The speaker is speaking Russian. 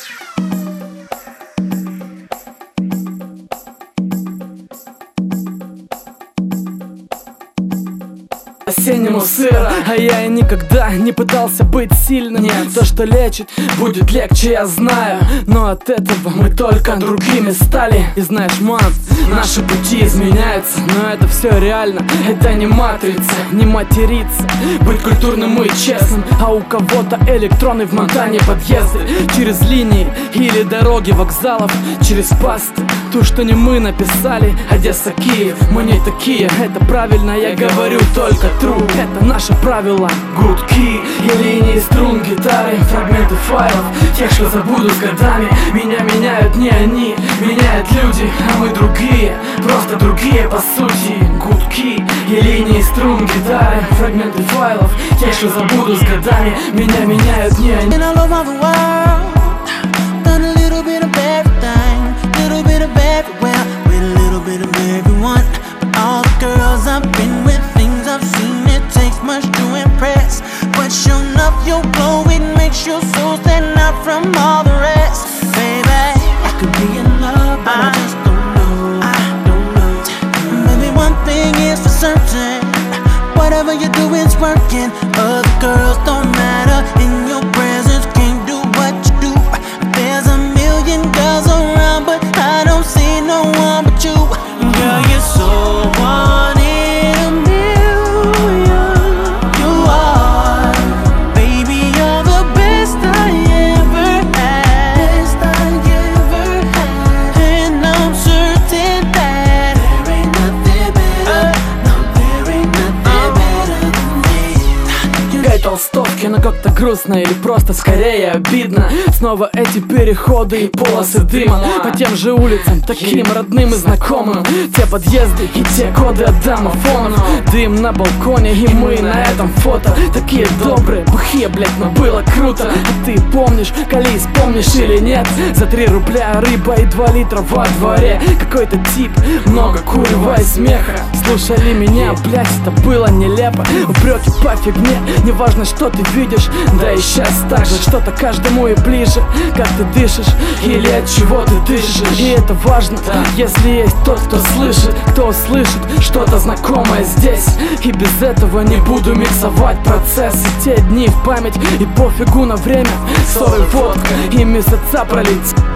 Осеннему сыро, а я и никогда не пытался быть сильным. Нет. То, что лечит, будет легче, я знаю. Но от этого мы только другими стали. И знаешь, ман, наши пути изменяются. Но это все реально, это не матрица, не материться, быть культурным и честным. А у кого-то электроны в Монтане подъезды, через линии или дороги вокзалов, через пасты. То, что не мы написали, Одесса, Киев, мы не такие, это правильно, я говорю только true. Это наше правило. Гудки и линии струн гитары, фрагменты файлов, тех, что забуду с годами. Меня меняют не они, меняют люди, а мы другие, просто другие по сути. Гудки и линии струн гитары, фрагменты файлов, тех, что забуду с годами. Меня меняют не они. All the girls I've been with, things I've seen, it takes much to impress. But sure enough, your glow, it makes your soul stand out from all the rest. Baby, I could be in love, but I just don't know. Maybe one thing is for certain, whatever you do is working. Other girls don't matter, in your presence can't do what you do. There's a million girls around, but I don't see no one but you. Girl, you're so one in a million. You are, baby, you're the best I ever had. Best I ever had. And I'm certain that there ain't nothing better. No, there ain't nothing better than me. Гай толстовки, но как-то грустно или просто скорее обидно. Снова эти переходы и полосы дыма по тем же улицам, таким родным и знакомым. Те подъезды и те коды от домофона. Дым на балконе и мы на этом фото. Такие добрые, бухие, блять, но было круто. А ты помнишь, колись, помнишь или нет? За 3 рубля рыба и 2 литра во дворе. Какой-то тип, много курева и смеха. Слушали меня, блять, это было нелепо. Упреки по фигне, неважно, что ты видишь. Да и сейчас так же, что-то каждому и ближе. Как ты дышишь или от чего ты дышишь. И это важно, если есть тот, кто слышит, кто услышит что-то знакомое здесь. И без этого не буду миксовать процессы. Те дни в память и пофигу на время. Ссоры, водка и месяца пролить.